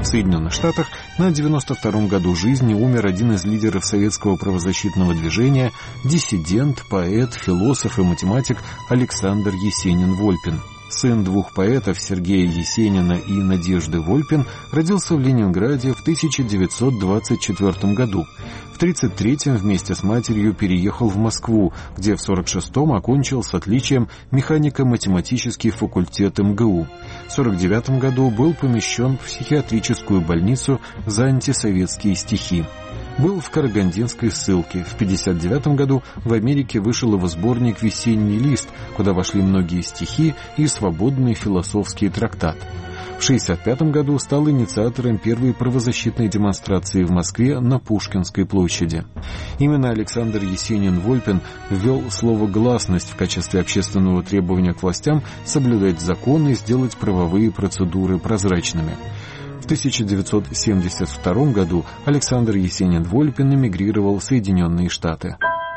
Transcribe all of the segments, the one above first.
В Соединенных Штатах на 92-м году жизни умер один из лидеров советского правозащитного движения, диссидент, поэт, философ и математик Александр Есенин-Вольпин. Сын двух поэтов Сергея Есенина и Надежды Вольпин родился в Ленинграде в 1924 году. В 1933-м вместе с матерью переехал в Москву, где в 1946-м окончил с отличием механико-математический факультет МГУ. В 1949 году был помещен в психиатрическую больницу за антисоветские стихи. Был в карагандинской ссылке. В 1959 году в Америке вышел его сборник «Весенний лист», куда вошли многие стихи и свободный философский трактат. В 1965 году стал инициатором первой правозащитной демонстрации в Москве на Пушкинской площади. Именно Александр Есенин-Вольпин ввел слово «гласность» в качестве общественного требования к властям соблюдать законы и сделать правовые процедуры прозрачными. В 1972 году Александр Есенин-Вольпин эмигрировал в Соединенные Штаты.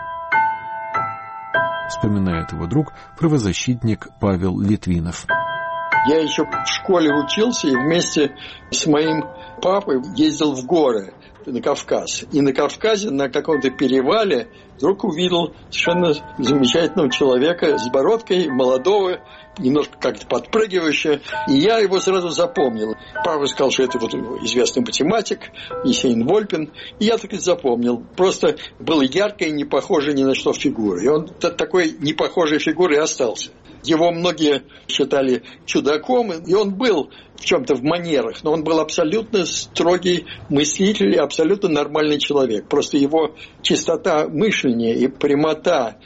Вспоминает его друг, правозащитник Павел Литвинов. Я еще в школе учился и вместе с моим папой ездил в горы на Кавказ. И на Кавказе на каком-то перевале вдруг увидел совершенно замечательного человека с бородкой, молодого, немножко как-то подпрыгивающего. И я его сразу запомнил. Папа сказал, что это вот известный математик Есенин-Вольпин. И я так и запомнил. Просто был яркой, не похожей ни на что фигурой. И он такой непохожей фигурой и остался. Его многие считали чудаком, и он был в чем-то в манерах, но он был абсолютно строгий мыслитель и абсолютно нормальный человек. Просто его чистота мышления и прямота,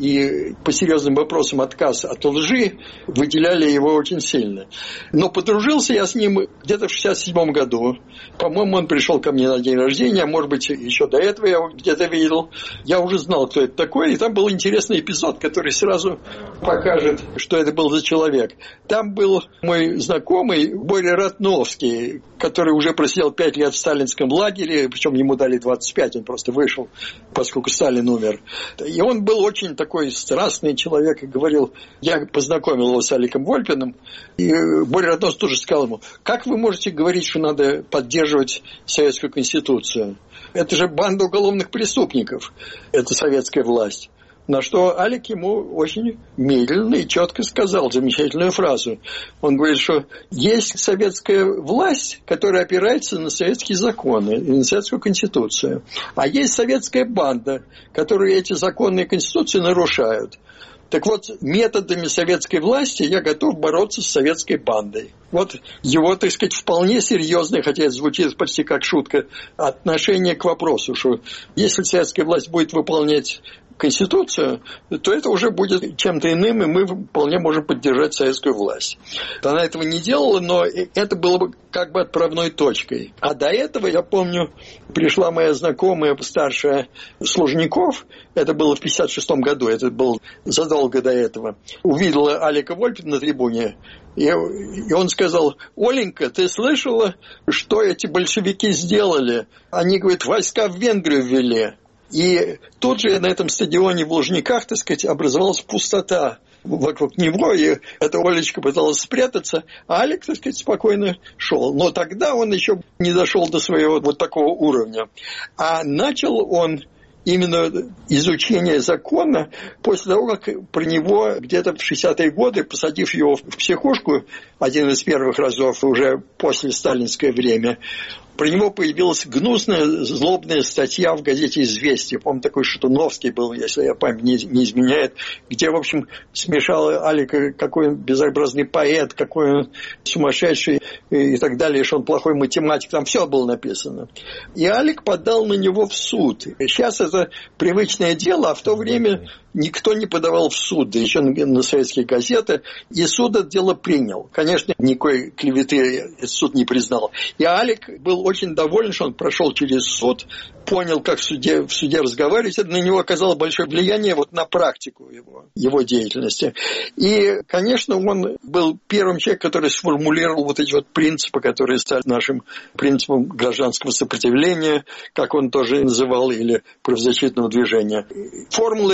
и по серьезным вопросам отказ от лжи выделяли его очень сильно. Но подружился я с ним где-то в 1967 году. По-моему, он пришел ко мне на день рождения, а может быть, еще до этого я его где-то видел. Я уже знал, кто это такой, и там был интересный эпизод, который сразу покажет, что это был за человек. Там был мой знакомый Боря Ратновский, который уже просидел 5 лет в сталинском лагере, причем ему дали 25, он просто вышел, поскольку Сталин умер. И он был очень такой страстный человек и говорил, я познакомил его с Аликом Вольпиным, и Боря Ратновский тоже сказал ему, как вы можете говорить, что надо поддерживать Советскую Конституцию? Это же банда уголовных преступников, это советская власть. На что Алик ему очень медленно и четко сказал замечательную фразу. Он говорит, что есть советская власть, которая опирается на советские законы и на советскую конституцию. А есть советская банда, которая эти законы и конституцию нарушают. Так вот, методами советской власти я готов бороться с советской бандой. Вот его, так сказать, вполне серьезное, хотя это звучит почти как шутка, отношение к вопросу, что если советская власть будет выполнять Конституцию, то это уже будет чем-то иным, и мы вполне можем поддержать советскую власть. Она этого не делала, но это было бы как бы отправной точкой. А до этого, я помню, пришла моя знакомая старшая Служников, это было в 1956 году, это было задолго до этого, увидела Алика Вольпина на трибуне, и он сказал, Оленька, ты слышала, что эти большевики сделали? Они, говорят, войска в Венгрию ввели. И тут же на этом стадионе в Лужниках, так сказать, образовалась пустота вокруг него, и эта Олечка пыталась спрятаться, а Алик, так сказать, спокойно шел. Но тогда он еще не дошел до своего вот такого уровня. А начал он именно изучение закона после того, как про него где-то в 60-е годы, посадив его в психушку один из первых разов, уже после сталинское время, про него появилась гнусная, злобная статья в газете «Известия». Помню, такой Шатуновский был, если я память не изменяет, где, в общем, смешал Алика, какой он безобразный поэт, какой он сумасшедший и так далее, что он плохой математик. Там все было написано. И Алик подал на него в суд. Сейчас это привычное дело, а в то время никто не подавал в суд, да еще на советские газеты, и суд это дело принял. Конечно, никакой клеветы этот суд не признал. И Алик был очень доволен, что он прошел через суд, понял, как в суде разговаривать. Это на него оказало большое влияние вот на практику его деятельности. И, конечно, он был первым человеком, который сформулировал вот эти вот принципы, которые стали нашим принципом гражданского сопротивления, как он тоже называл, или правозащитного движения. Формулы его были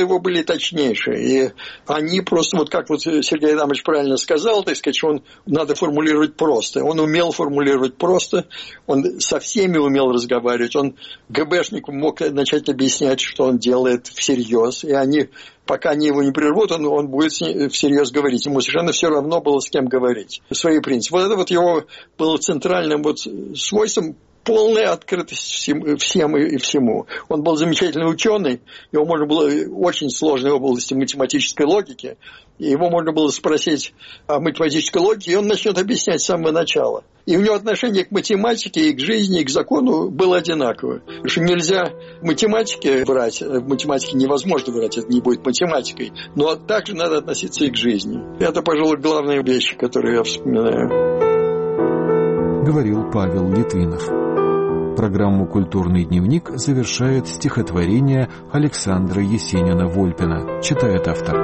точнейшие. И они просто, вот как вот Сергей Адамович правильно сказал, так сказать, что надо формулировать просто. Он умел формулировать просто, он со всеми умел разговаривать, он ГБшнику мог начать объяснять, что он делает всерьез, и они, пока они его не прервут, он будет всерьез говорить. Ему совершенно все равно было, с кем говорить. Свои принципы. Вот это вот его было центральным вот свойством, полная открытость всем и всему. Он был замечательный ученый, его можно было очень сложной области математической логики, и его можно было спросить о математической логике, и он начнет объяснять с самого начала. И у него отношение к математике, и к жизни, и к закону было одинаковое. Потому что нельзя в математике врать, в математике невозможно врать, это не будет математикой, но также надо относиться и к жизни. Это, пожалуй, главные вещи, которые я вспоминаю. Говорил Павел Литвинов. Программу «Культурный дневник» завершает стихотворение Александра Есенина-Вольпина. Читает автор.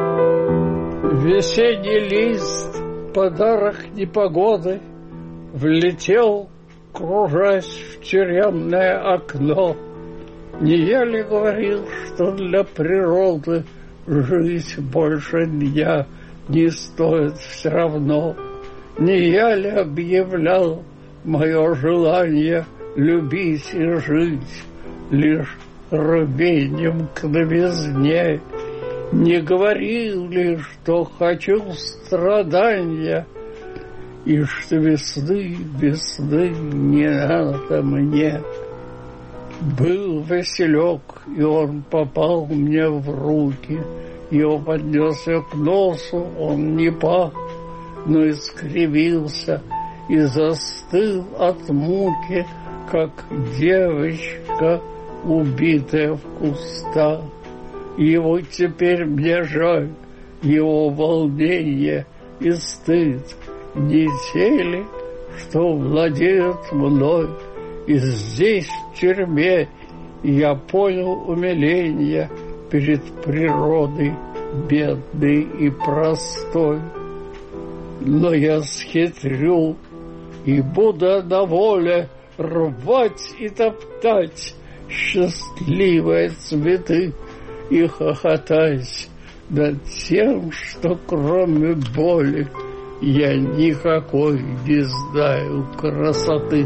Весенний лист, подарок непогоды, влетел, кружась в тюремное окно. Не я ли говорил, что для природы жить больше дня не стоит все равно? Не я ли объявлял мое желание любить и жить лишь рвением к новизне? Не говорил ли, что хочу страдания, и что весны не надо мне? Был Василек, и он попал мне в руки, его поднес я к носу, он не пах, но искривился и застыл от муки, как девочка, убитая в кустах. Его теперь мне жаль, его волнение и стыд не те ли, что владеют мной. И здесь, в тюрьме, я понял умиление перед природой бедной и простой. Но я схитрю и буду на воле рвать и топтать счастливые цветы и хохотать над тем, что кроме боли я никакой не знаю красоты.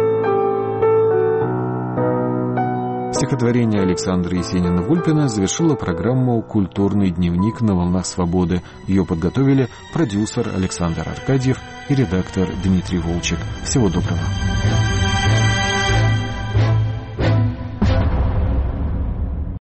Стихотворение Александра Есенина-Вольпина завершило программу «Культурный дневник» на волнах свободы. Ее подготовили продюсер Александр Аркадьев и редактор Дмитрий Волчек. Всего доброго.